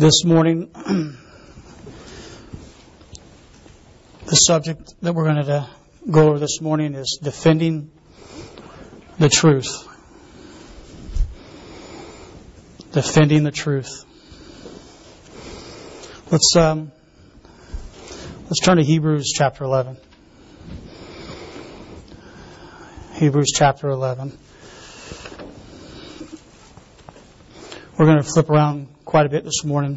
This morning, the subject that we're going to go over this morning is defending the truth. Defending the truth. Let's turn to Hebrews chapter 11. Hebrews chapter 11. We're going to flip around quite a bit this morning,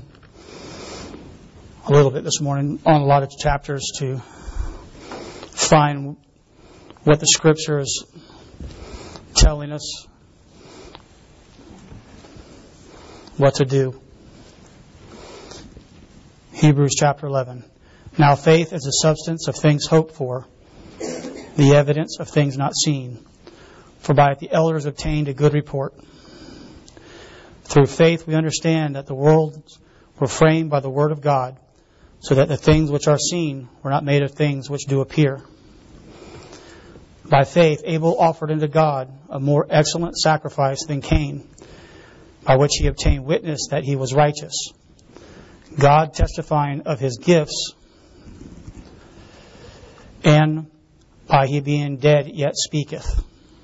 a little bit this morning, on a lot of chapters to find what the Scripture is telling us what to do. Hebrews chapter 11. Now faith is the substance of things hoped for, the evidence of things not seen. For by it the elders obtained a good report. Through faith we understand that the worlds were framed by the word of God, so that the things which are seen were not made of things which do appear. By faith Abel offered unto God a more excellent sacrifice than Cain, by which he obtained witness that he was righteous, God testifying of his gifts, and by he being dead yet speaketh.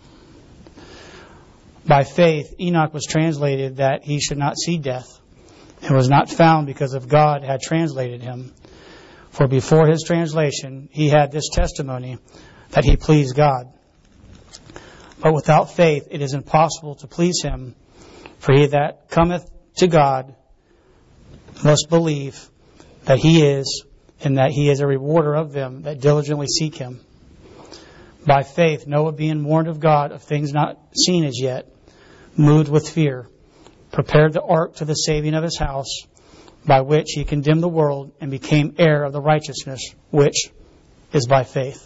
By faith Enoch was translated that he should not see death, and was not found because of God had translated him. For before his translation he had this testimony, that he pleased God. But without faith it is impossible to please him, for he that cometh to God must believe that he is, and that he is a rewarder of them that diligently seek him. By faith Noah, being warned of God of things not seen as yet, moved with fear, prepared the ark to the saving of his house, by which he condemned the world and became heir of the righteousness which is by faith.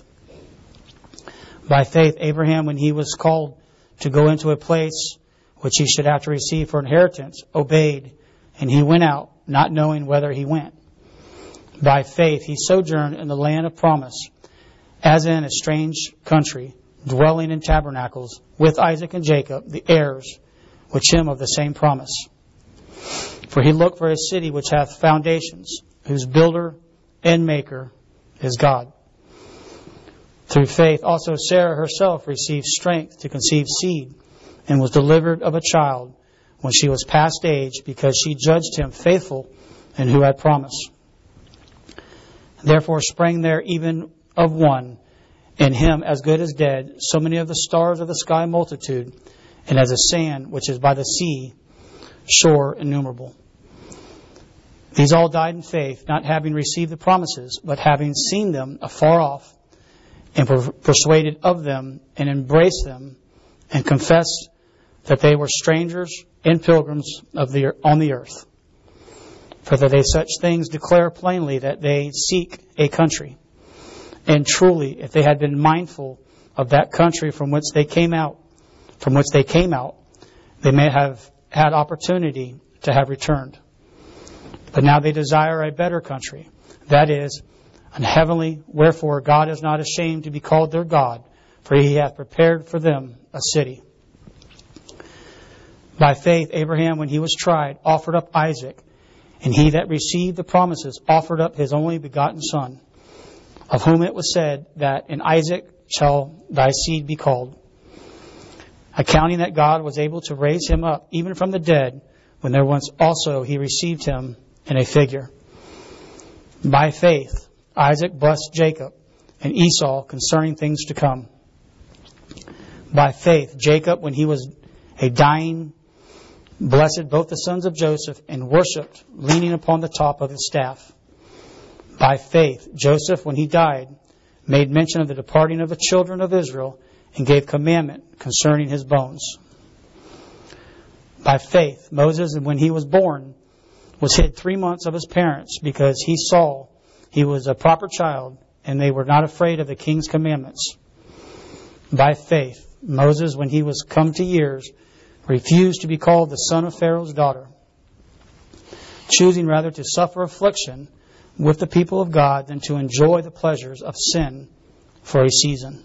By faith Abraham, when he was called to go into a place which he should have to receive for inheritance, obeyed, and he went out, not knowing whither he went. By faith he sojourned in the land of promise, as in a strange country, dwelling in tabernacles, with Isaac and Jacob, the heirs, which him of the same promise. For he looked for a city which hath foundations, whose builder and maker is God. Through faith also Sarah herself received strength to conceive seed, and was delivered of a child when she was past age, because she judged him faithful and who had promised. Therefore sprang there even of one, in him as good as dead, so many of the stars of the sky multitude, and as the sand which is by the sea shore innumerable. These all died in faith, not having received the promises, but having seen them afar off, and were persuaded of them, and embraced them, and confessed that they were strangers and pilgrims on the earth. For that they such things declare plainly that they seek a country. And truly, if they had been mindful of that country from which they came out, they may have had opportunity to have returned. But now they desire a better country, that is, an heavenly. Wherefore God is not ashamed to be called their God, for he hath prepared for them a city. By faith Abraham, when he was tried, offered up Isaac, and he that received the promises offered up his only begotten son, of whom it was said that in Isaac shall thy seed be called, accounting that God was able to raise him up even from the dead, when there once also he received him in a figure. By faith Isaac blessed Jacob and Esau concerning things to come. By faith Jacob, when he was a dying, blessed both the sons of Joseph, and worshipped, leaning upon the top of his staff. By faith Joseph, when he died, made mention of the departing of the children of Israel, and gave commandment concerning his bones. By faith Moses, when he was born, was hid 3 months of his parents, because he saw he was a proper child, and they were not afraid of the king's commandments. By faith Moses, when he was come to years, refused to be called the son of Pharaoh's daughter, choosing rather to suffer affliction with the people of God than to enjoy the pleasures of sin for a season.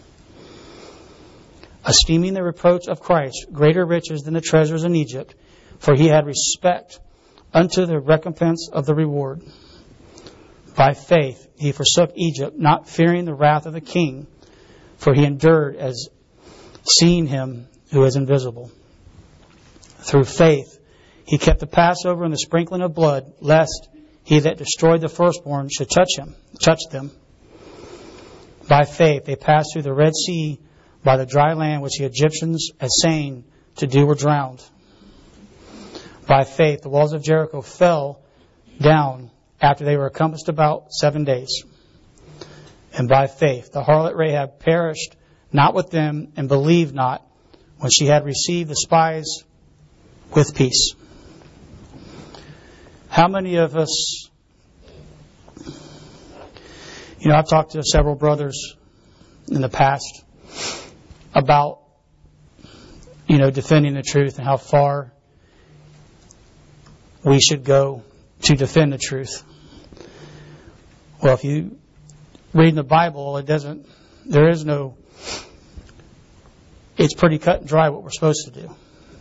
esteeming the reproach of Christ greater riches than the treasures in Egypt, for he had respect unto the recompense of the reward. By faith he forsook Egypt, not fearing the wrath of the king, for he endured as seeing him who is invisible. Through faith he kept the Passover and the sprinkling of blood, lest he that destroyed the firstborn should touch them. By faith they passed through the Red Sea by the dry land, which the Egyptians, as saying to do, were drowned. By faith the walls of Jericho fell down after they were encompassed about 7 days. And by faith the harlot Rahab perished not with them, and believed not, when she had received the spies with peace. How many of us, I've talked to several brothers in the past about, defending the truth and how far we should go to defend the truth. Well, if you read in the Bible, it's pretty cut and dry what we're supposed to do.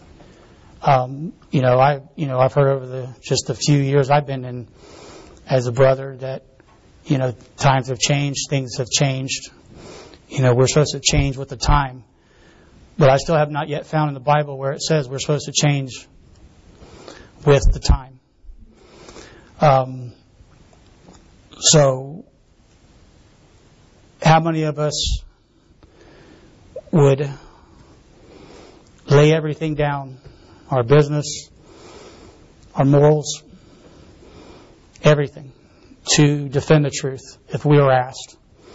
I've heard over just the few years I've been in as a brother that, times have changed, things have changed. We're supposed to change with the time. But I still have not yet found in the Bible where it says we're supposed to change with the time. So, how many of us would lay everything down, our business, our morals, everything, to defend the truth if we were asked?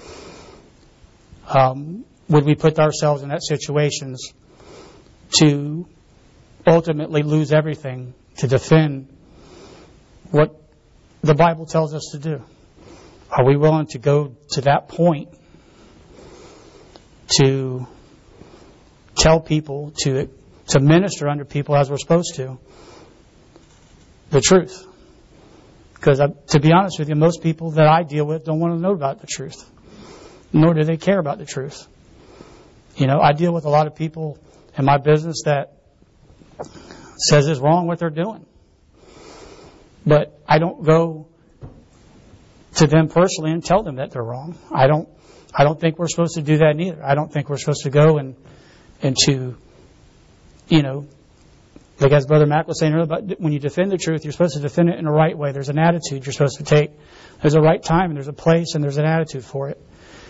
Would we put ourselves in that situations to ultimately lose everything to defend what the Bible tells us to do? Are we willing to go to that point to tell people, to minister unto people as we're supposed to, the truth? Because to be honest with you, most people that I deal with don't want to know about the truth, nor do they care about the truth. I deal with a lot of people in my business that says it's wrong what they're doing. But I don't go to them personally and tell them that they're wrong. I don't think we're supposed to do that neither. I don't think we're supposed to go into like as Brother Mac was saying earlier, about when you defend the truth, you're supposed to defend it in the right way. There's an attitude you're supposed to take. There's a right time and there's a place and there's an attitude for it.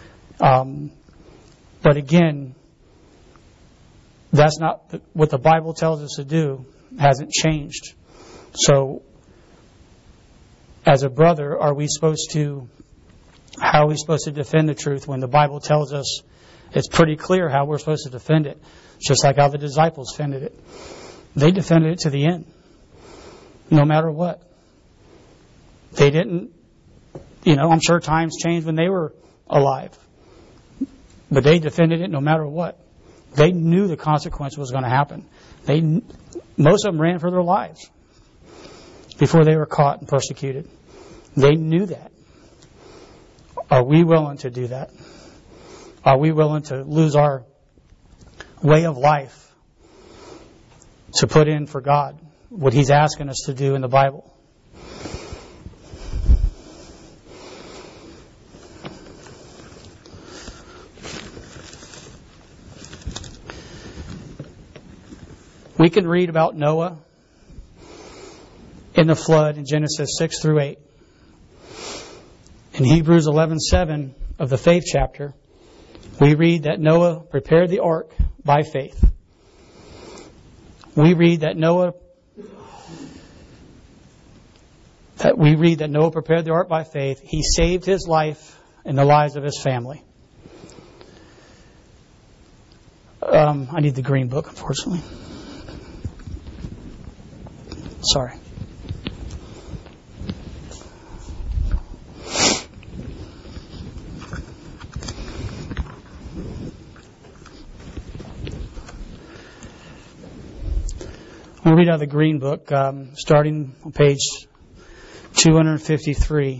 But again, that's not what the Bible tells us to do. Hasn't changed. So, as a brother, how are we supposed to defend the truth when the Bible tells us it's pretty clear how we're supposed to defend it? Just like how the disciples defended it. They defended it to the end. No matter what. They didn't, I'm sure times changed when they were alive. But they defended it no matter what. They knew the consequence was going to happen. Most of them ran for their lives before they were caught and persecuted. They knew that. Are we willing to do that? Are we willing to lose our way of life to put in for God what He's asking us to do in the Bible? We can read about Noah in the flood in Genesis 6 through 8. In Hebrews 11:7 of the faith chapter, we read that Noah prepared the ark by faith. We read that Noah prepared the ark by faith. He saved his life and the lives of his family. I need the green book, unfortunately. Sorry. We'll read out of the green book, starting on page 253,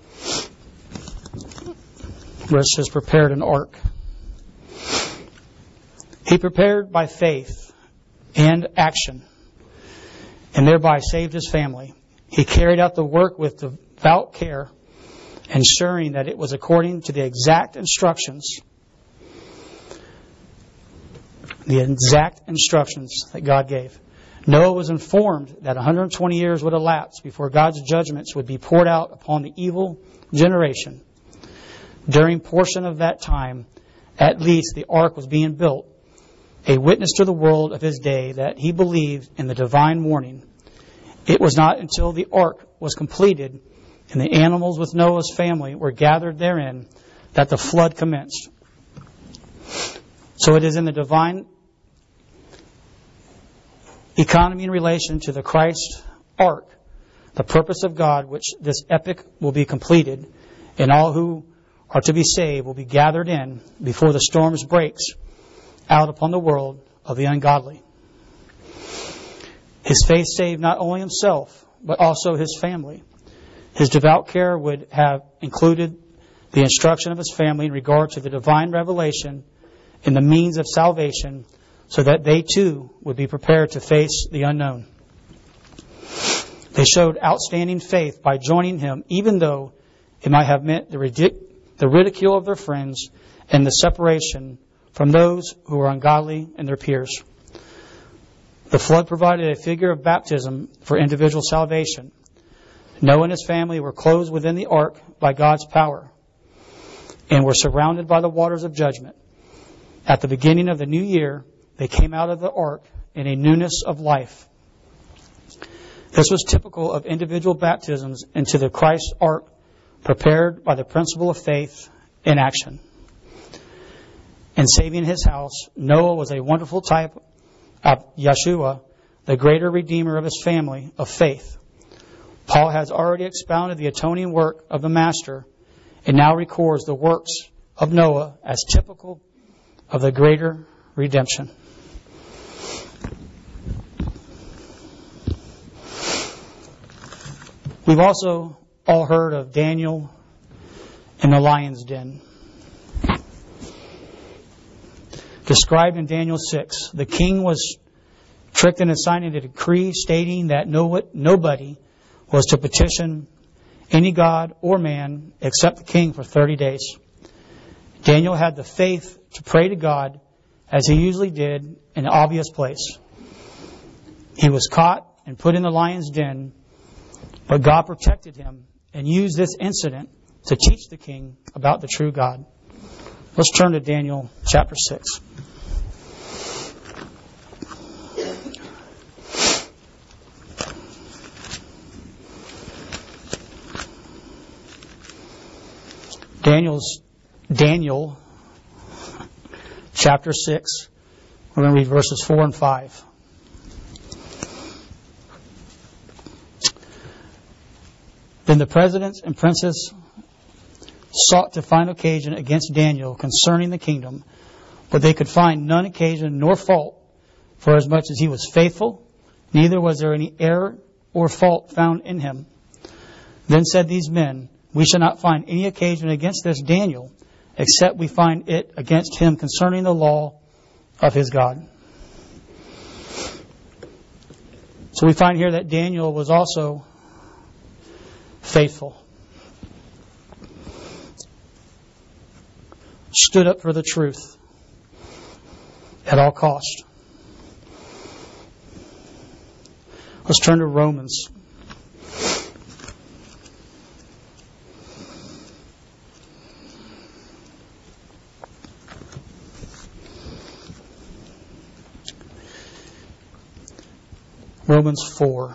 where it says, prepared an ark. He prepared by faith and action, and thereby saved his family. He carried out the work with devout care, ensuring that it was according to the exact instructions that God gave. Noah was informed that 120 years would elapse before God's judgments would be poured out upon the evil generation. During portion of that time, at least, the ark was being built, a witness to the world of his day that he believed in the divine warning. It was not until the ark was completed and the animals with Noah's family were gathered therein that the flood commenced. So it is in the divine economy in relation to the Christ ark, the purpose of God, which this epic will be completed, and all who are to be saved will be gathered in before the storms breaks out upon the world of the ungodly. His faith saved not only himself, but also his family. His devout care would have included the instruction of his family in regard to the divine revelation and the means of salvation, so that they too would be prepared to face the unknown. They showed outstanding faith by joining him, even though it might have meant the ridicule of their friends and the separation from those who were ungodly and their peers. The flood provided a figure of baptism for individual salvation. Noah and his family were closed within the ark by God's power and were surrounded by the waters of judgment. At the beginning of the new year, they came out of the ark in a newness of life. This was typical of individual baptisms into the Christ ark, prepared by the principle of faith in action. In saving his house, Noah was a wonderful type of Yeshua, the greater redeemer of his family of faith. Paul has already expounded the atoning work of the Master and now records the works of Noah as typical of the greater redemption. We've also all heard of Daniel in the lion's den. Described in Daniel 6, the king was tricked into signing a decree stating that nobody was to petition any god or man except the king for 30 days. Daniel had the faith to pray to God as he usually did in an obvious place. He was caught and put in the lion's den, but God protected him and used this incident to teach the king about the true God. Let's turn to Daniel chapter 6. Daniel chapter 6. We're going to read verses 4 and 5. Then the presidents and princes sought to find occasion against Daniel concerning the kingdom, but they could find none occasion nor fault, for as much as he was faithful, neither was there any error or fault found in him. Then said these men, we shall not find any occasion against this Daniel, except we find it against him concerning the law of his God. So we find here that Daniel was also faithful. Stood up for the truth at all cost. Let's turn to Romans. Romans 4.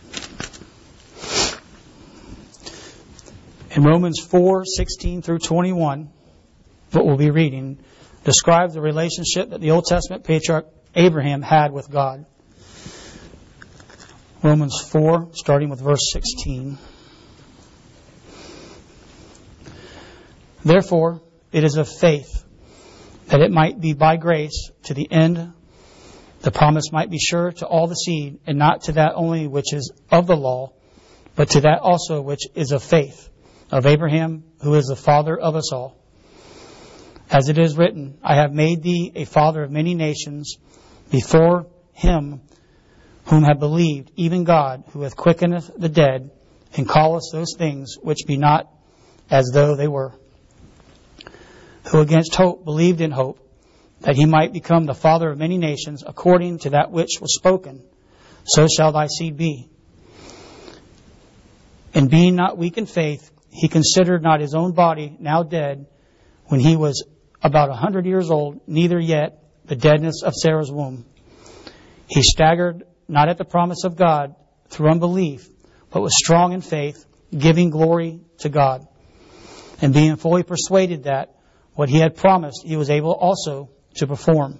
In Romans 4:16 through 21, what we'll be reading, describes the relationship that the Old Testament patriarch Abraham had with God. Romans 4, starting with verse 16. Therefore, it is of faith, that it might be by grace to the end the promise might be sure to all the seed, and not to that only which is of the law, but to that also which is of faith, of Abraham, who is the father of us all. As it is written, I have made thee a father of many nations, before him whom have believed, even God, who hath quickened the dead, and calleth those things which be not as though they were. Who against hope believed in hope, that he might become the father of many nations, according to that which was spoken, so shall thy seed be. And being not weak in faith, he considered not his own body now dead, when he was about 100 years old, neither yet the deadness of Sarah's womb. He staggered not at the promise of God through unbelief, but was strong in faith, giving glory to God, and being fully persuaded that what he had promised he was able also to perform.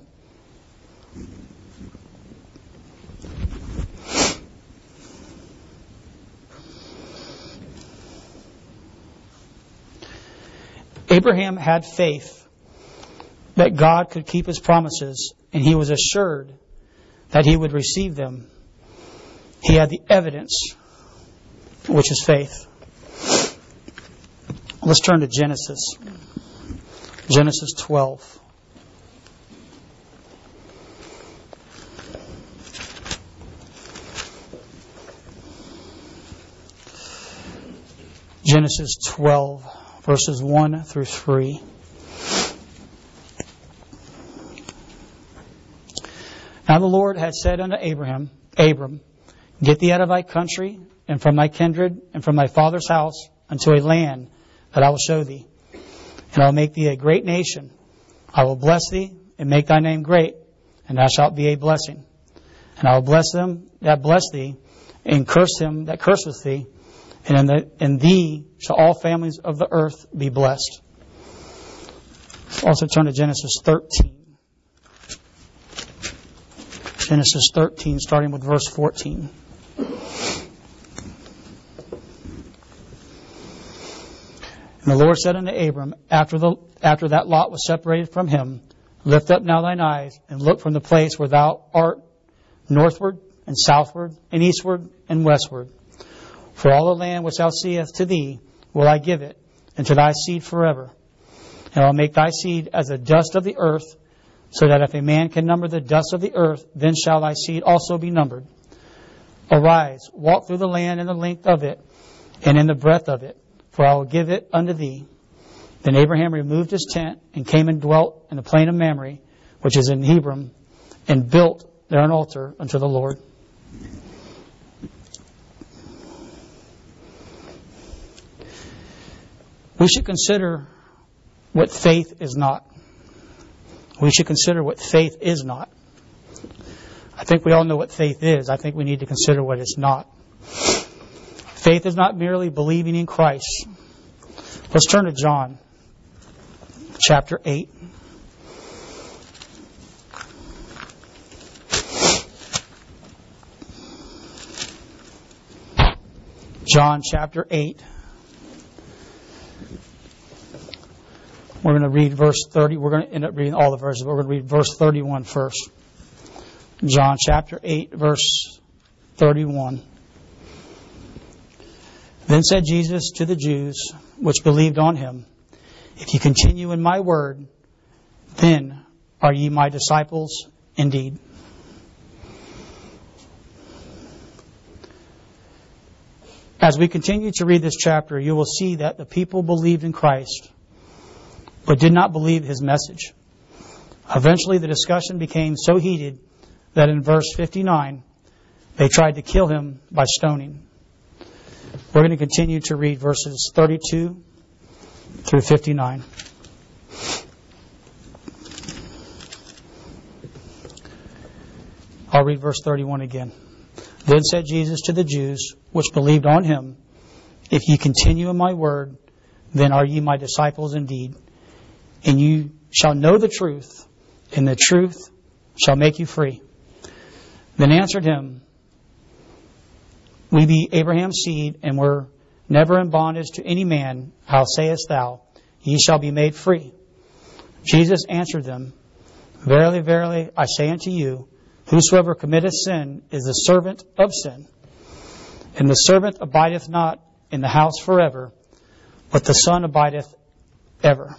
Abraham had faith that God could keep his promises, and he was assured that he would receive them. He had the evidence, which is faith. Let's turn to Genesis. Genesis 12. Genesis 12, verses 1 through 3. Now the Lord had said unto Abram, get thee out of thy country, and from thy kindred, and from thy father's house, unto a land that I will show thee. And I will make thee a great nation. I will bless thee, and make thy name great, and thou shalt be a blessing. And I will bless them that bless thee, and curse him that curseth thee. And in thee shall all families of the earth be blessed. Also turn to Genesis 13. Genesis 13, starting with verse 14. And the Lord said unto Abram, after that Lot was separated from him, lift up now thine eyes, and look from the place where thou art, northward, and southward, and eastward, and westward. For all the land which thou seest to thee will I give it, and to thy seed forever. And I will make thy seed as the dust of the earth, so that if a man can number the dust of the earth, then shall thy seed also be numbered. Arise, walk through the land in the length of it, and in the breadth of it, for I will give it unto thee. Then Abraham removed his tent, and came and dwelt in the plain of Mamre, which is in Hebron, and built there an altar unto the Lord. We should consider what faith is not. We should consider what faith is not. I think we all know what faith is. I think we need to consider what it's not. Faith is not merely believing in Christ. Let's turn to John chapter 8. John chapter 8. We're going to read verse 30. We're going to end up reading all the verses, but we're going to read verse 31 first. John chapter 8, verse 31. Then said Jesus to the Jews which believed on him, if ye continue in my word, then are ye my disciples indeed. As we continue to read this chapter, you will see that the people believed in Christ, but did not believe his message. Eventually, the discussion became so heated that in verse 59, they tried to kill him by stoning. We're going to continue to read verses 32 through 59. I'll read verse 31 again. Then said Jesus to the Jews which believed on him, if ye continue in my word, then are ye my disciples indeed. And you shall know the truth, and the truth shall make you free. Then answered him, we be Abraham's seed, and were never in bondage to any man. How sayest thou, ye shall be made free? Jesus answered them, verily, verily, I say unto you, whosoever committeth sin is the servant of sin. And the servant abideth not in the house forever, but the Son abideth ever.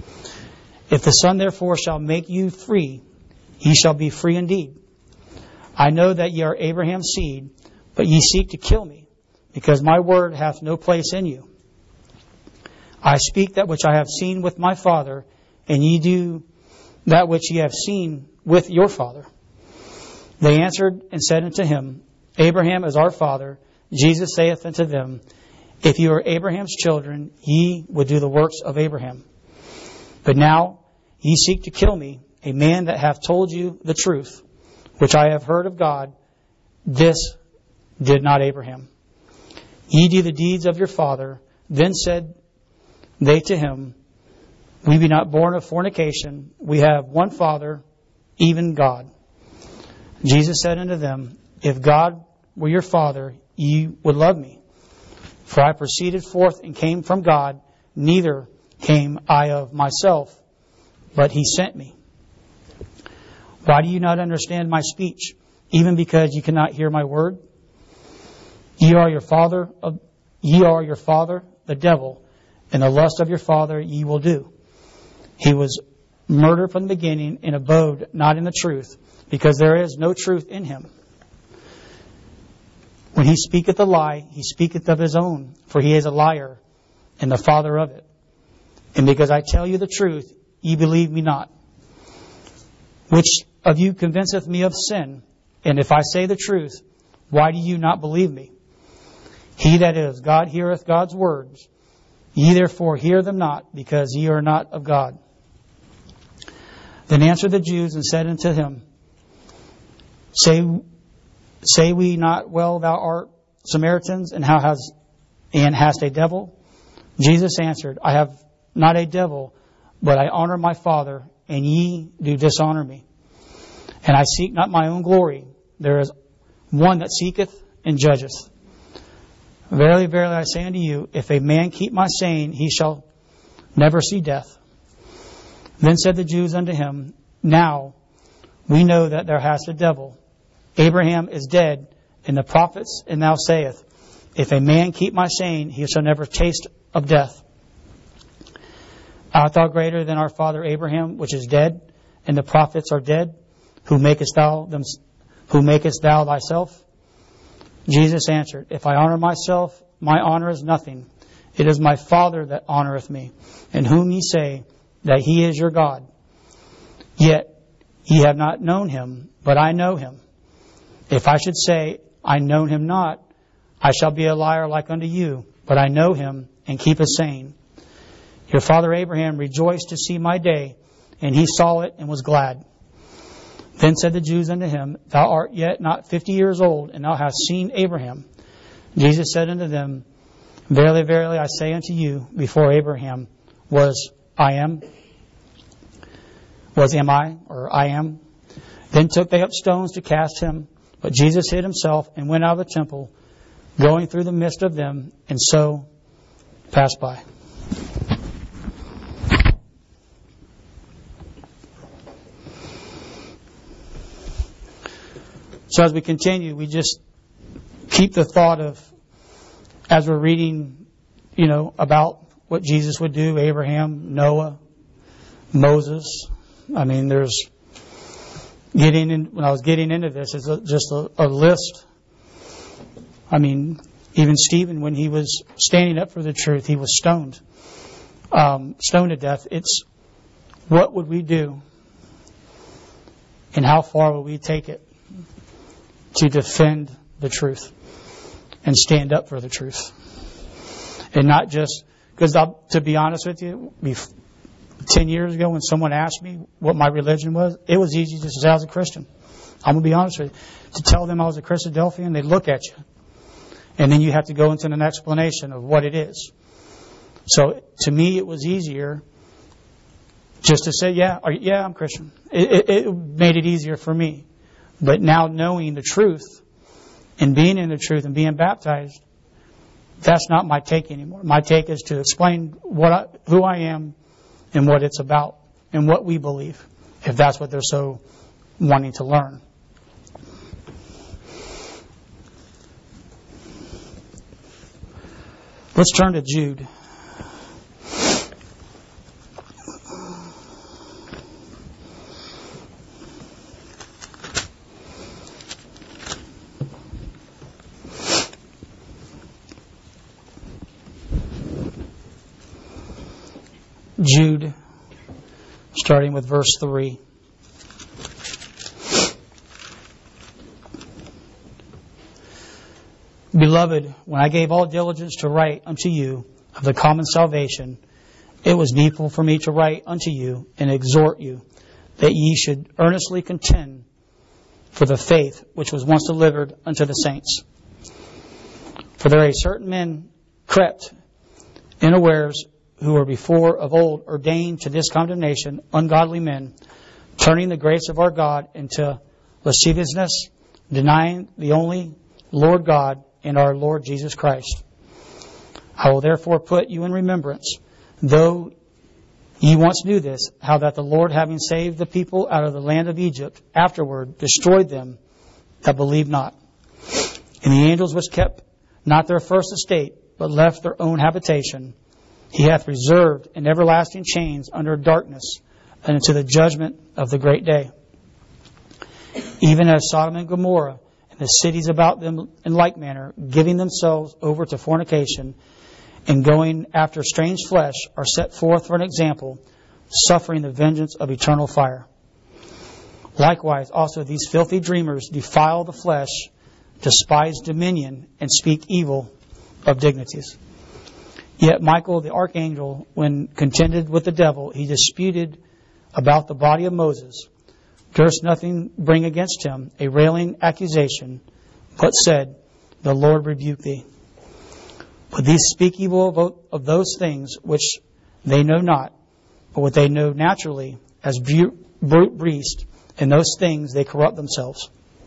If the Son therefore shall make you free, ye shall be free indeed. I know that ye are Abraham's seed, but ye seek to kill me, because my word hath no place in you. I speak that which I have seen with my father, and ye do that which ye have seen with your father. They answered and said unto him, Abraham is our father. Jesus saith unto them, If you are Abraham's children, ye would do the works of Abraham. But now ye seek to kill me, a man that hath told you the truth, which I have heard of God. This did not Abraham. Ye do the deeds of your father. Then said they to him, We be not born of fornication. We have one Father, even God. Jesus said unto them, If God were your Father, ye would love me. For I proceeded forth and came from God, neither came I of myself, but he sent me. Why do you not understand my speech, even because you cannot hear my word? Ye are your father, the devil, and the lust of your father ye will do. He was murdered from the beginning and abode not in the truth, because there is no truth in him. When he speaketh a lie, he speaketh of his own, for he is a liar and the father of it. And because I tell you the truth, ye believe me not. Which of you convinceth me of sin? And if I say the truth, why do you not believe me? He that is God heareth God's words. Ye therefore hear them not, because ye are not of God. Then answered the Jews and said unto him, Say we not well thou art Samaritans, and hast a devil? Jesus answered, I have not a devil, but I honor my Father, and ye do dishonor me. And I seek not my own glory. There is one that seeketh and judgeth. Verily, verily, I say unto you, if a man keep my saying, he shall never see death. Then said the Jews unto him, Now we know that thou hast a devil. Abraham is dead, and the prophets, and thou sayest, If a man keep my saying, he shall never taste of death. Art thou greater than our father Abraham, which is dead, and the prophets are dead? Who makest thou thyself? Jesus answered, If I honor myself, my honor is nothing. It is my Father that honoreth me, in whom ye say that he is your God. Yet ye have not known him, but I know him. If I should say, I know him not, I shall be a liar like unto you, but I know him, and keep his saying. Your father Abraham rejoiced to see my day, and he saw it and was glad. Then said the Jews unto him, Thou art yet not 50 years old, and thou hast seen Abraham. Jesus said unto them, Verily, verily, I say unto you, before Abraham was I am. Then took they up stones to cast him. But Jesus hid himself and went out of the temple, going through the midst of them, and so passed by. So as we continue, we just keep the thought of, as we're reading, about what Jesus would do, Abraham, Noah, Moses. I mean, when I was getting into this, it's just a list. I mean, even Stephen, when he was standing up for the truth, he was stoned to death. It's what would we do, and how far will we take it to defend the truth and stand up for the truth, and not just because, to be honest with you, 10 years ago when someone asked me what my religion was, it was easy just to say I was a Christian. I'm going to be honest with you. To tell them I was a Christadelphian, they look at you. And then you have to go into an explanation of what it is. So to me, it was easier just to say, yeah, I'm Christian. It made it easier for me. But now knowing the truth and being in the truth and being baptized, that's not my take anymore. My take is to explain who I am and what it's about and what we believe, if that's what they're so wanting to learn. Let's turn to Jude. Jude, starting with verse 3. Beloved, when I gave all diligence to write unto you of the common salvation, it was needful for me to write unto you and exhort you that ye should earnestly contend for the faith which was once delivered unto the saints. For there are certain men crept unawares, who were before of old ordained to this condemnation, ungodly men, turning the grace of our God into lasciviousness, denying the only Lord God and our Lord Jesus Christ. I will therefore put you in remembrance, though ye once knew this, how that the Lord, having saved the people out of the land of Egypt, afterward destroyed them that believed not. And the angels which kept not their first estate, but left their own habitation, He hath reserved in everlasting chains under darkness unto the judgment of the great day. Even as Sodom and Gomorrah and the cities about them in like manner, giving themselves over to fornication and going after strange flesh, are set forth for an example, suffering the vengeance of eternal fire. Likewise also these filthy dreamers defile the flesh, despise dominion, and speak evil of dignities. Yet Michael the archangel, when contended with the devil, he disputed about the body of Moses, durst nothing bring against him a railing accusation, but said, The Lord rebuke thee. But these speak evil of those things which they know not, but what they know naturally, as brute beasts, in those things they corrupt themselves.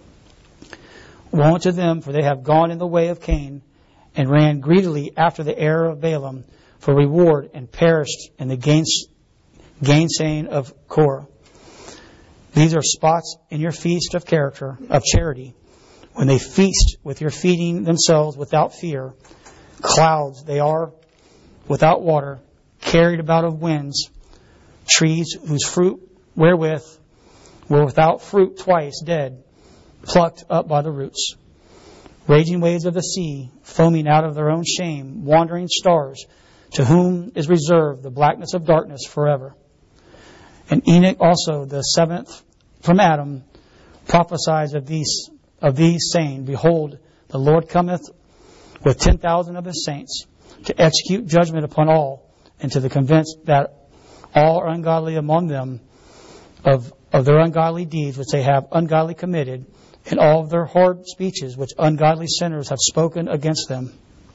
Woe unto them, for they have gone in the way of Cain, and ran greedily after the error of Balaam for reward, and perished in the gainsaying of Korah. These are spots in your feast of character, of charity, when they feast with your feeding themselves without fear. Clouds they are without water, carried about of winds, trees whose fruit wherewith were without fruit twice dead, plucked up by the roots. Raging waves of the sea, foaming out of their own shame, wandering stars, to whom is reserved the blackness of darkness forever. And Enoch also, the seventh from Adam, prophesies of these, saying, Behold, the Lord cometh with 10,000 of his saints, to execute judgment upon all, and to the convinced that all are ungodly among them of their ungodly deeds which they have ungodly committed, and all of their hard speeches which ungodly sinners have spoken against them.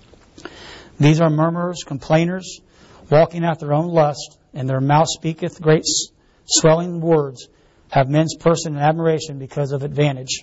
These are murmurers, complainers, walking after their own lust, and their mouth speaketh great swelling words, have men's person in admiration because of advantage.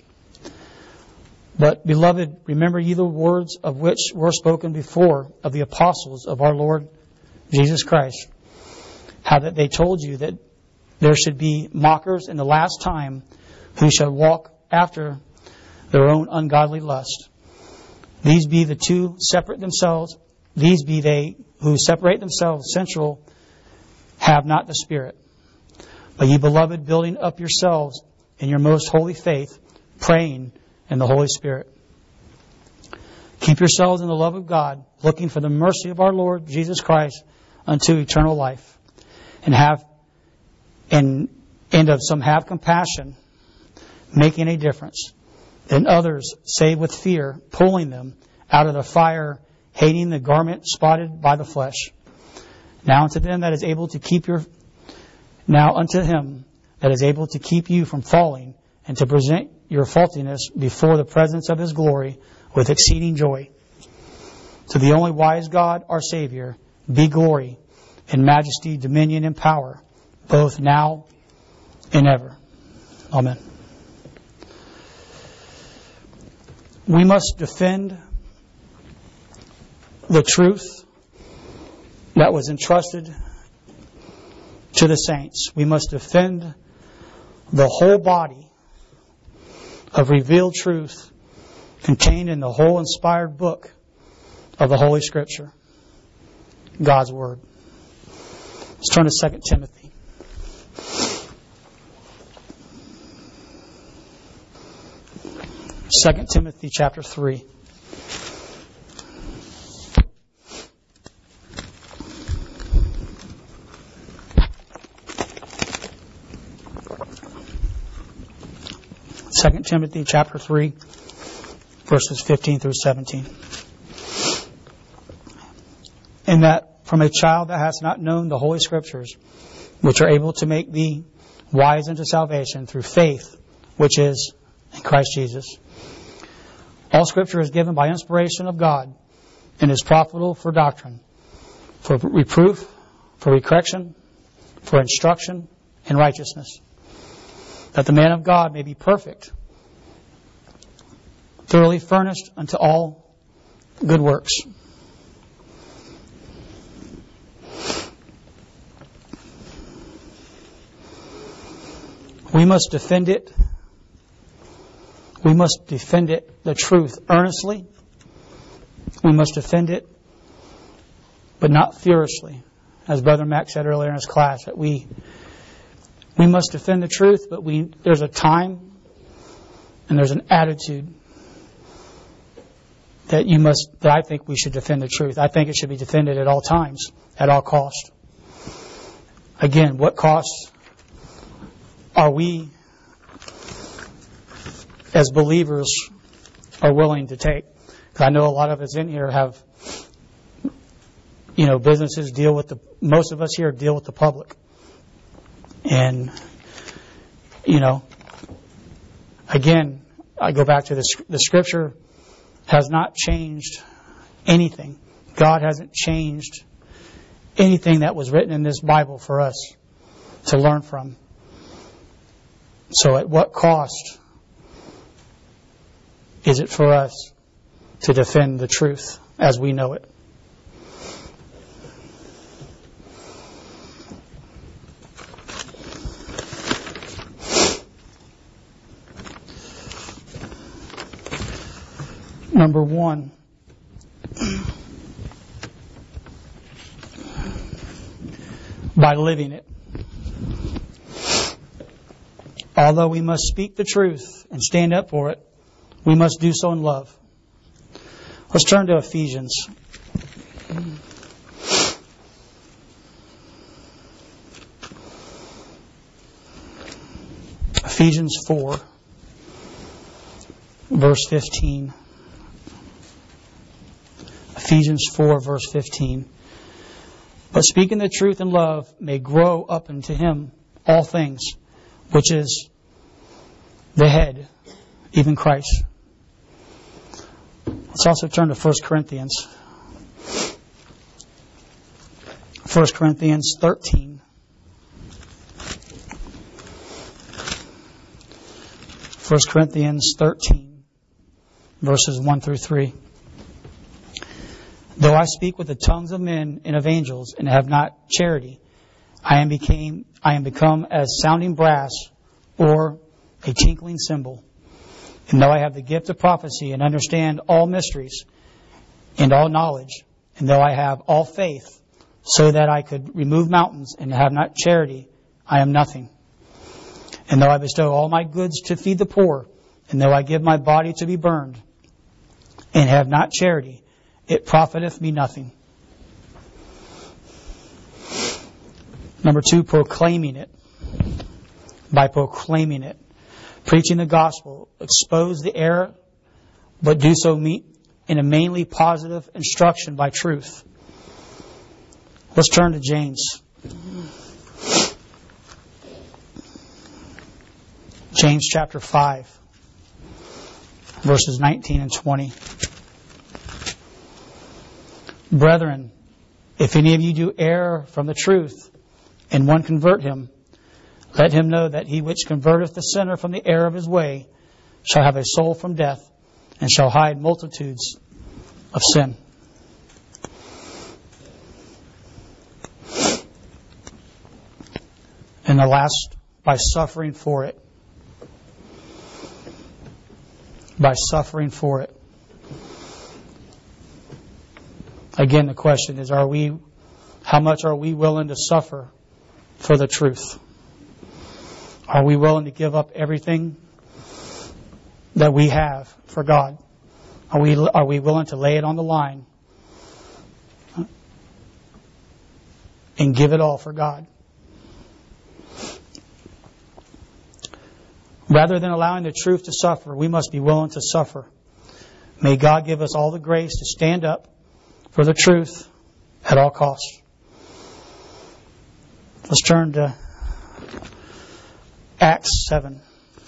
But, beloved, remember ye the words of which were spoken before of the apostles of our Lord Jesus Christ, how that they told you that there should be mockers in the last time, who shall walk after their own ungodly lust. These be the two separate themselves. These be they who separate themselves sensual, have not the Spirit. But ye, beloved, building up yourselves in your most holy faith, praying in the Holy Spirit. Keep yourselves in the love of God, looking for the mercy of our Lord Jesus Christ unto eternal life, and have compassion, making a difference. Then others, save with fear, pulling them out of the fire, hating the garment spotted by the flesh. Now unto him that is able to keep you from falling, and to present your faultiness before the presence of his glory with exceeding joy. To the only wise God, our Savior, be glory and majesty, dominion and power, both now and ever. Amen. We must defend the truth that was entrusted to the saints. We must defend the whole body of revealed truth contained in the whole inspired book of the Holy Scripture, God's Word. Let's turn to 2 Timothy. 2 Timothy chapter 3. 2 Timothy chapter 3, verses 15 through 17. In that from a child that has not known the Holy Scriptures, which are able to make thee wise unto salvation through faith, which is in Christ Jesus. All Scripture is given by inspiration of God, and is profitable for doctrine, for reproof, for correction, for instruction in righteousness, that the man of God may be perfect, thoroughly furnished unto all good works. We must defend it. We must defend it, the truth, earnestly. We must defend it, but not furiously. As Brother Mac said earlier in his class, that we must defend the truth, but there's a time and there's an attitude that I think we should defend the truth. I think it should be defended at all times, at all cost. Again, what costs are we as believers are willing to take? Because I know a lot of us in here have, businesses most of us here deal with the public. And, again, I go back to the Scripture has not changed anything. God hasn't changed anything that was written in this Bible for us to learn from. So at what cost is it for us to defend the truth as we know it? Number one, by living it. Although we must speak the truth and stand up for it, we must do so in love. Let's turn to Ephesians. Ephesians 4, verse 15. Ephesians 4, verse 15. But speaking the truth in love may grow up into Him all things, which is the head, even Christ. Let's also turn to 1 Corinthians. 1 Corinthians 13. 1 Corinthians 13, verses 1 through 3. Though I speak with the tongues of men and of angels and have not charity, I am become as sounding brass or a tinkling cymbal. And though I have the gift of prophecy and understand all mysteries and all knowledge, and though I have all faith so that I could remove mountains and have not charity, I am nothing. And though I bestow all my goods to feed the poor, and though I give my body to be burned, and have not charity, it profiteth me nothing. Number 2, proclaiming it. By proclaiming it. Preaching the gospel. Expose the error, but do so in a mainly positive instruction by truth. Let's turn to James. James chapter 5, verses 19 and 20. Brethren, if any of you do err from the truth, and one convert him, let him know that he which converteth the sinner from the error of his way shall have a soul from death, and shall hide multitudes of sin. And the last, by suffering for it. By suffering for it. Again, the question is, how much are we willing to suffer for the truth? Are we willing to give up everything that we have for God? Are we willing to lay it on the line and give it all for God? Rather than allowing the truth to suffer, we must be willing to suffer. May God give us all the grace to stand up for the truth at all costs. Let's turn to Acts 7.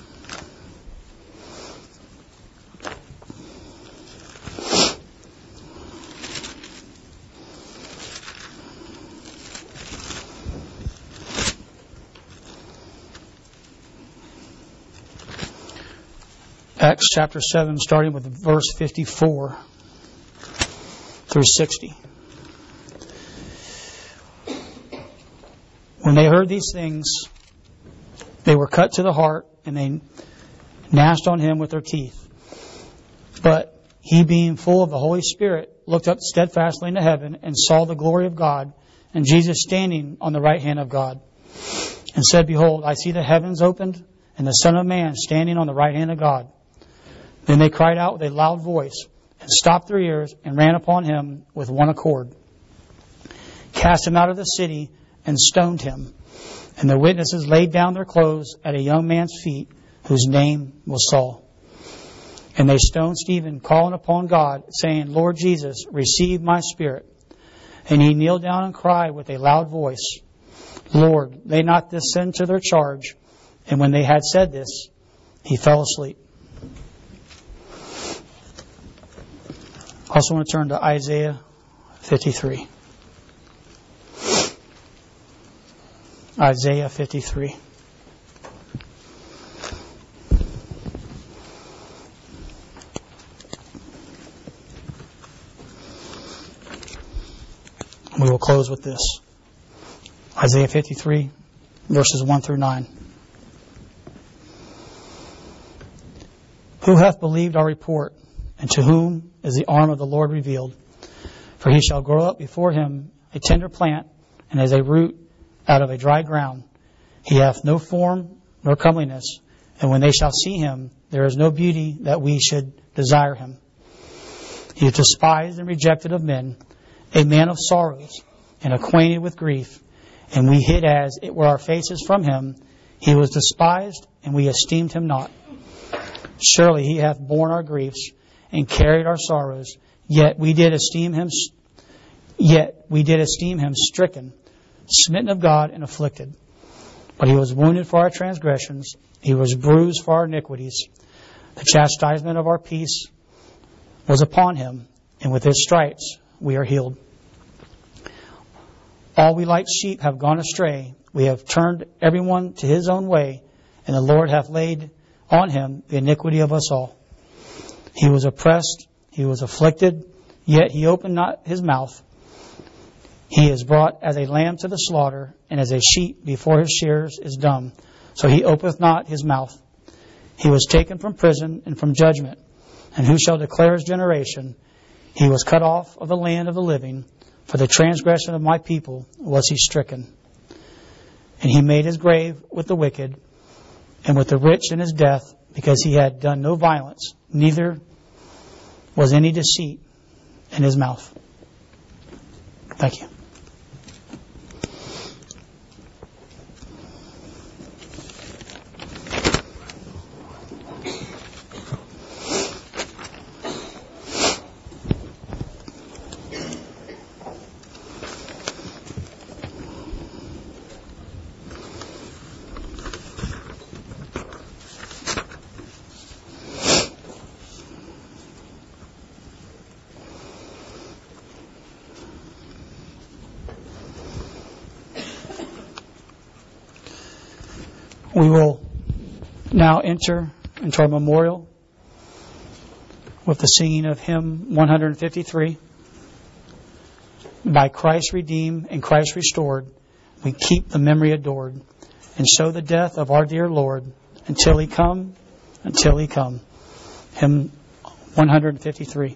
Acts chapter 7, starting with verse 54 through 60. When they heard these things, they were cut to the heart, and they gnashed on him with their teeth. But he, being full of the Holy Spirit, looked up steadfastly into heaven, and saw the glory of God, and Jesus standing on the right hand of God, and said, Behold, I see the heavens opened, and the Son of Man standing on the right hand of God. Then they cried out with a loud voice, and stopped their ears, and ran upon him with one accord, cast him out of the city, and stoned him. And the witnesses laid down their clothes at a young man's feet, whose name was Saul. And they stoned Stephen, calling upon God, saying, Lord Jesus, receive my spirit. And he kneeled down and cried with a loud voice, Lord, lay not this sin to their charge. And when they had said this, he fell asleep. I also want to turn to Isaiah 53. Isaiah 53. We will close with this. Isaiah 53, verses 1 through 9. Who hath believed our report, and to whom is the arm of the Lord revealed? For he shall grow up before him a tender plant, and as a root out of a dry ground. He hath no form nor comeliness, and when they shall see him, there is no beauty that we should desire him. He is despised and rejected of men, a man of sorrows, and acquainted with grief, and we hid as it were our faces from him. He was despised, and we esteemed him not. Surely he hath borne our griefs, and carried our sorrows, yet we did esteem him stricken, smitten of God, and afflicted. But he was wounded for our transgressions, he was bruised for our iniquities. The chastisement of our peace was upon him, and with his stripes we are healed. All we like sheep have gone astray, we have turned everyone to his own way, and the Lord hath laid on him the iniquity of us all. He was oppressed, he was afflicted, yet he opened not his mouth. He is brought as a lamb to the slaughter, and as a sheep before his shearers is dumb. So he openeth not his mouth. He was taken from prison and from judgment. And who shall declare his generation? He was cut off of the land of the living. For the transgression of my people was he stricken. And he made his grave with the wicked, and with the rich in his death, because he had done no violence, neither was any deceit in his mouth. Thank you. We will now enter into our memorial with the singing of hymn 153. By Christ redeemed and Christ restored, we keep the memory adored, and show the death of our dear Lord until he come, until he come. Hymn 153.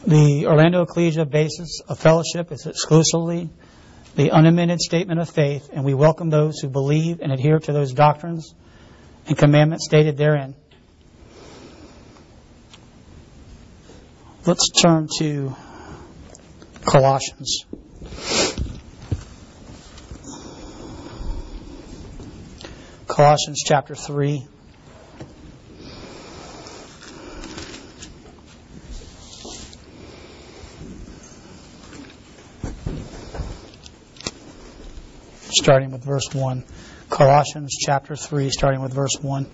The Orlando Ecclesia basis of fellowship is exclusively the unamended statement of faith, and we welcome those who believe and adhere to those doctrines and commandments stated therein. Let's turn to Colossians. Colossians chapter 3. Starting with verse 1. Colossians chapter 3, starting with verse 1.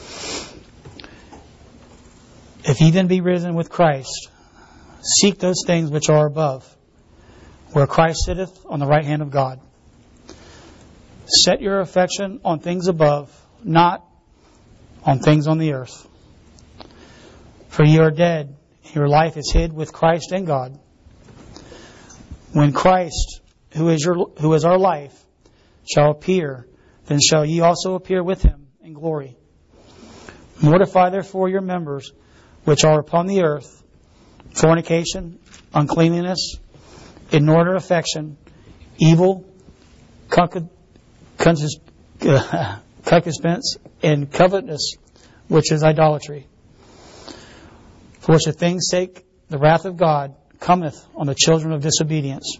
If ye then be risen with Christ, seek those things which are above, where Christ sitteth on the right hand of God. Set your affection on things above, not on things on the earth. For ye are dead, your life is hid with Christ in God. When Christ, who is our life, shall appear, then shall ye also appear with him in glory. Mortify therefore your members which are upon the earth, fornication, uncleanness, inordinate affection, evil, concupiscence, and covetousness, which is idolatry. For which of things sake the wrath of God cometh on the children of disobedience.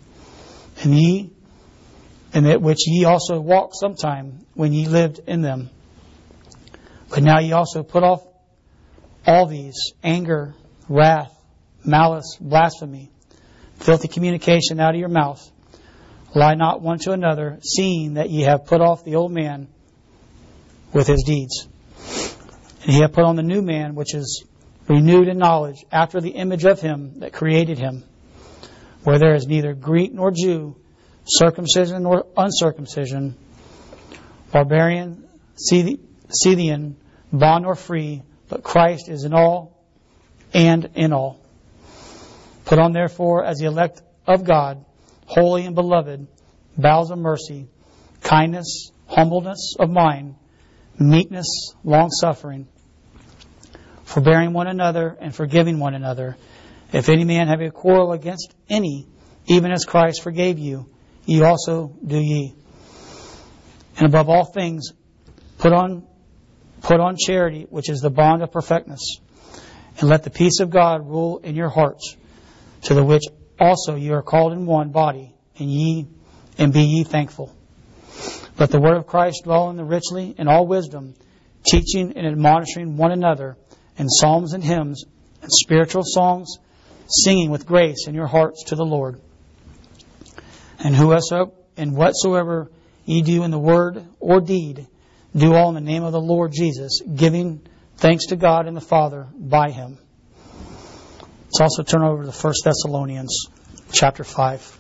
And that which ye also walked sometime when ye lived in them. But now ye also put off all these: anger, wrath, malice, blasphemy, filthy communication out of your mouth. Lie not one to another, seeing that ye have put off the old man with his deeds. And ye have put on the new man, which is renewed in knowledge, after the image of him that created him, where there is neither Greek nor Jew, circumcision nor uncircumcision, barbarian, Scythian, bond or free, but Christ is in all and in all. Put on therefore as the elect of God, holy and beloved, bowels of mercy, kindness, humbleness of mind, meekness, long-suffering, forbearing one another and forgiving one another. If any man have a quarrel against any, even as Christ forgave you, ye also do ye. And above all things, put on charity, which is the bond of perfectness. And let the peace of God rule in your hearts, to the which also ye are called in one body, and be ye thankful. Let the word of Christ dwell in the richly in all wisdom, teaching and admonishing one another in psalms and hymns and spiritual songs, singing with grace in your hearts to the Lord. And whatsoever ye do in the word or deed, do all in the name of the Lord Jesus, giving thanks to God and the Father by him. Let's also turn over to 1 Thessalonians chapter 5.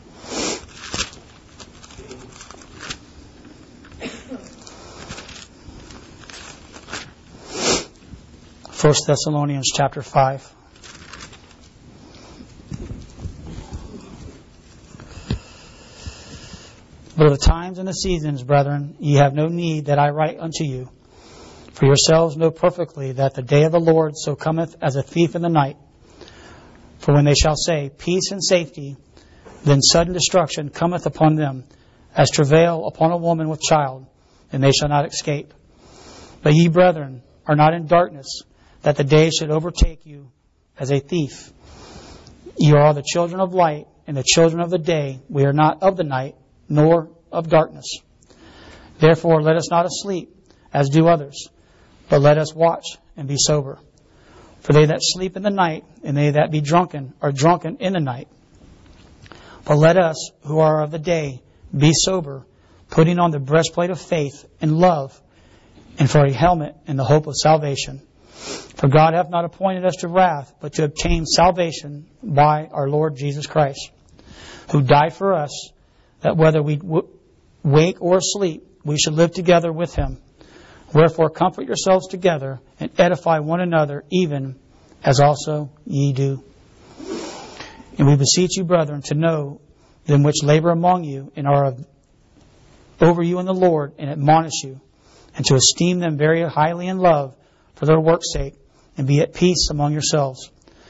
1 Thessalonians chapter 5. But of the times and the seasons, brethren, ye have no need that I write unto you. For yourselves know perfectly that the day of the Lord so cometh as a thief in the night. For when they shall say, peace and safety, then sudden destruction cometh upon them, as travail upon a woman with child, and they shall not escape. But ye, brethren, are not in darkness, that the day should overtake you as a thief. Ye are the children of light, and the children of the day. We are not of the night, nor of darkness. Therefore let us not sleep, as do others, but let us watch and be sober. For they that sleep in the night, and they that be drunken, are drunken in the night. But let us, who are of the day, be sober, putting on the breastplate of faith and love, and for a helmet in the hope of salvation. For God hath not appointed us to wrath, but to obtain salvation by our Lord Jesus Christ, who died for us, that whether we wake or sleep, we should live together with him. Wherefore comfort yourselves together, and edify one another, even as also ye do. And we beseech you, brethren, to know them which labor among you, and are over you in the Lord, and admonish you, and to esteem them very highly in love for their work's sake, and be at peace among yourselves.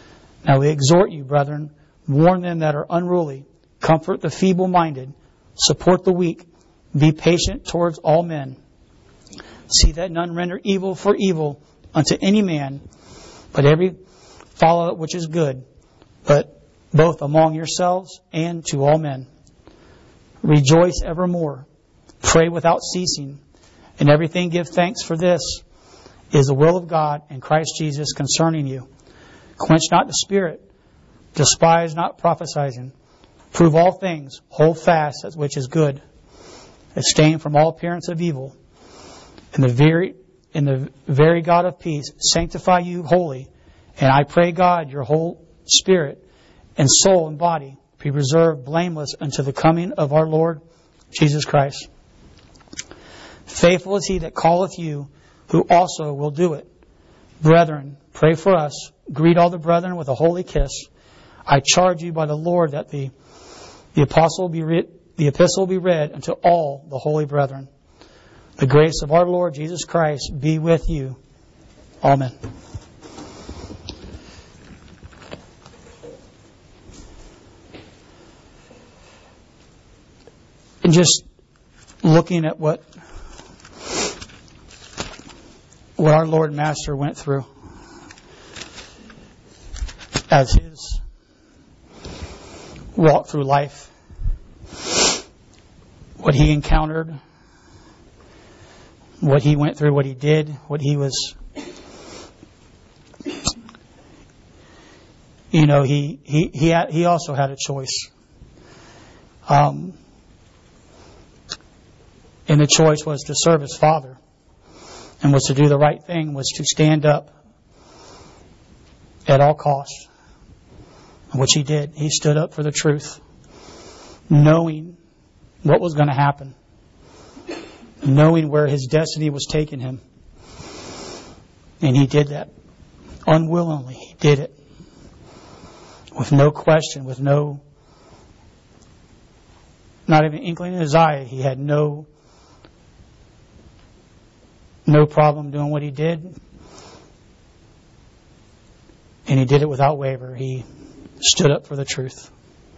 Now we exhort you, brethren, warn them that are unruly, comfort the feeble-minded, support the weak, be patient towards all men. See that none render evil for evil unto any man, but every follow that which is good, but both among yourselves and to all men. Rejoice evermore, pray without ceasing, in everything give thanks, for this is the will of God in Christ Jesus concerning you. Quench not the spirit, despise not prophesying, prove all things, hold fast that which is good, abstain from all appearance of evil. And the very God of peace sanctify you wholly. And I pray God your whole spirit and soul and body be preserved blameless unto the coming of our Lord Jesus Christ. Faithful is he that calleth you, who also will do it. Brethren, pray for us. Greet all the brethren with a holy kiss. I charge you by the Lord that the epistle be read unto all the holy brethren. The grace of our Lord Jesus Christ be with you. Amen. And just looking at what our Lord and Master went through as his walk through life, what he encountered, what he went through, what he did, what he was, he also had a choice. And the choice was to serve his Father, and was to do the right thing, was to stand up at all costs, which he did. He stood up for the truth, knowing what was going to happen, knowing where his destiny was taking him. And he did that unwillingly. He did it with no question, with not even inkling in his eye. He had no problem doing what he did. And he did it without waver. He stood up for the truth.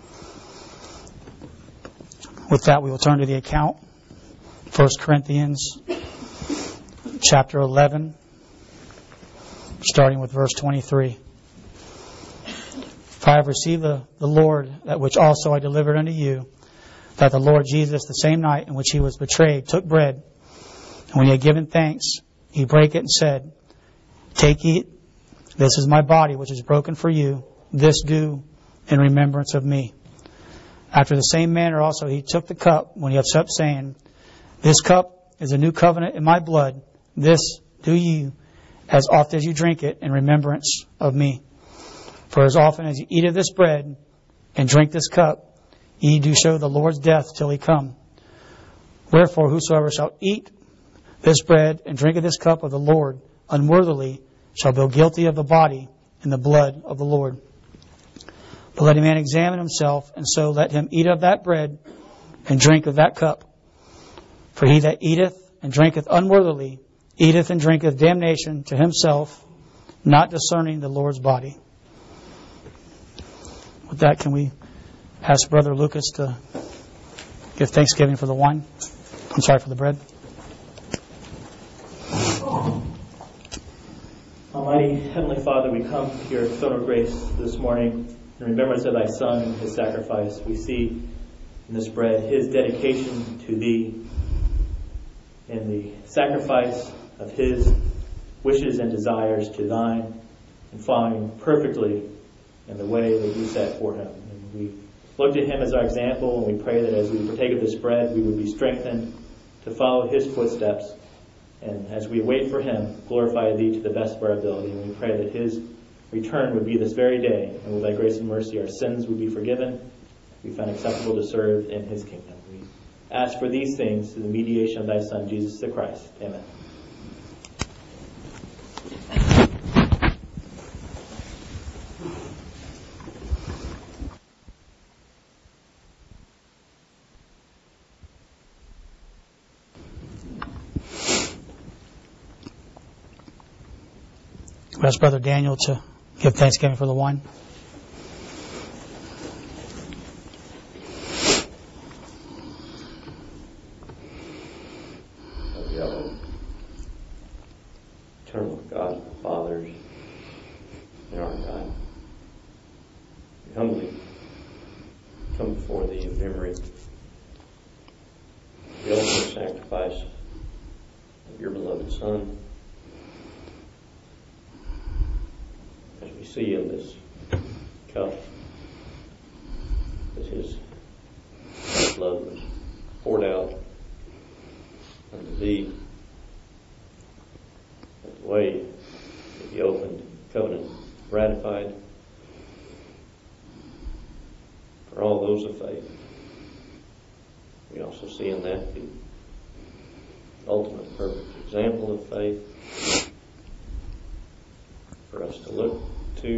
With that, we will turn to the account. 1 Corinthians chapter 11, starting with verse 23. For I have received the Lord, that which also I delivered unto you, that the Lord Jesus, the same night in which he was betrayed, took bread, and when he had given thanks, he brake it and said, Take, eat, this is my body which is broken for you, this do in remembrance of me. After the same manner also he took the cup when he had supped, saying, This cup is a new covenant in my blood. This do ye as oft as you drink it in remembrance of me. For as often as you eat of this bread and drink this cup, ye do show the Lord's death till he come. Wherefore whosoever shall eat this bread and drink of this cup of the Lord unworthily shall be guilty of the body and the blood of the Lord. But let a man examine himself, and so let him eat of that bread and drink of that cup. For he that eateth and drinketh unworthily eateth and drinketh damnation to himself, not discerning the Lord's body. With that, can we ask Brother Lucas to give thanksgiving for the wine? I'm sorry, for the bread. Almighty Heavenly Father, we come to your throne of grace this morning in remembrance of thy Son and his sacrifice. We see in this bread his dedication to thee and the sacrifice of his wishes and desires to thine, and following perfectly in the way that you set for him. And we look to him as our example, and we pray that as we partake of this bread, we would be strengthened to follow his footsteps. And as we wait for him, glorify thee to the best of our ability. And we pray that his return would be this very day, and with thy grace and mercy our sins would be forgiven, we found acceptable to serve in his kingdom. We ask for these things through the mediation of thy Son, Jesus the Christ. Amen. We ask Brother Daniel to give thanksgiving for the wine. sacrifice of your beloved Son. As we see in this cup that His blood was poured out unto Thee, that the way that He opened, covenant ratified for all those of faith. We also see in that the ultimate perfect example of faith for us to look to,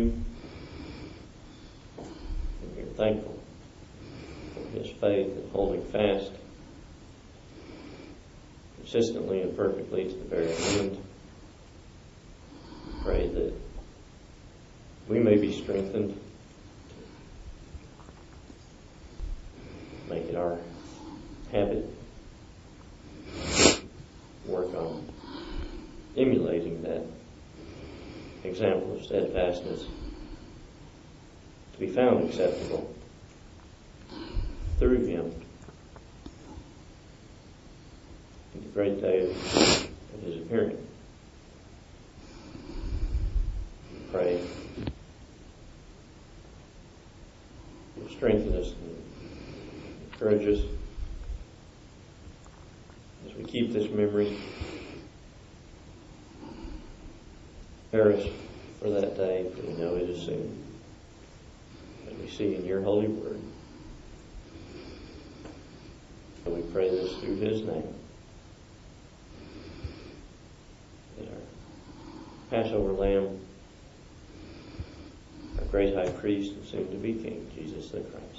and we are thankful for His faith in holding fast consistently and perfectly to the very end. Pray that we may be strengthened, make it our habit, work on emulating that example of steadfastness to be found acceptable through Him in the great day of His appearing. We pray You'll strengthen us and encourage us as we keep this memory. Prepare us for that day, for we know it is soon, as we see in your holy word. So we pray this through His name, that our Passover Lamb, our great high priest and soon to be King, Jesus the Christ.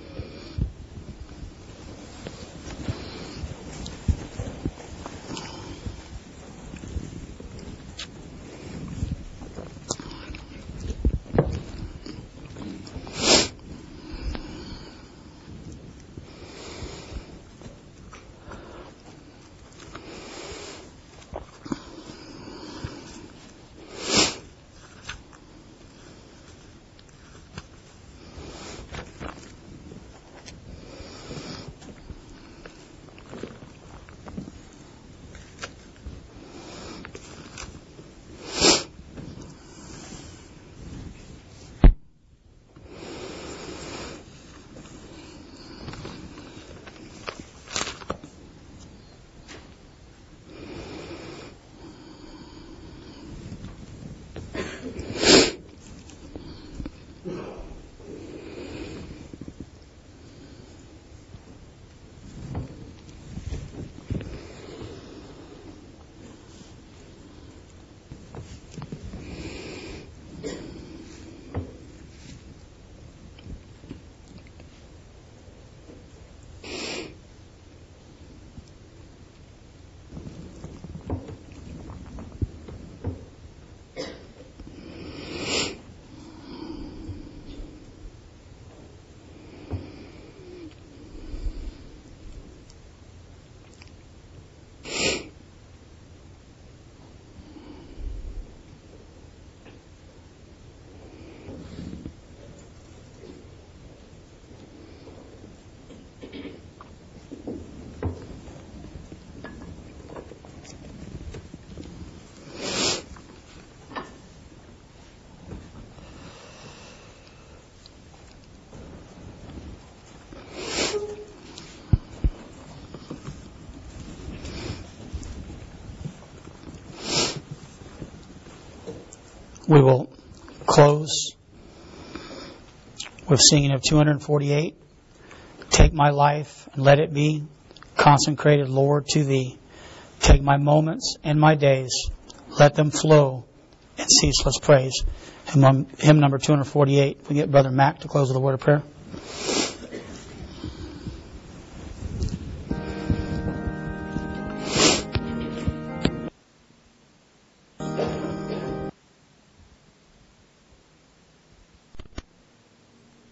We will close with singing of 248. Take my life and let it be consecrated, Lord, to Thee. Take my moments and my days, let them flow in ceaseless praise. Hymn number 248. We get Brother Mac to close with a word of prayer.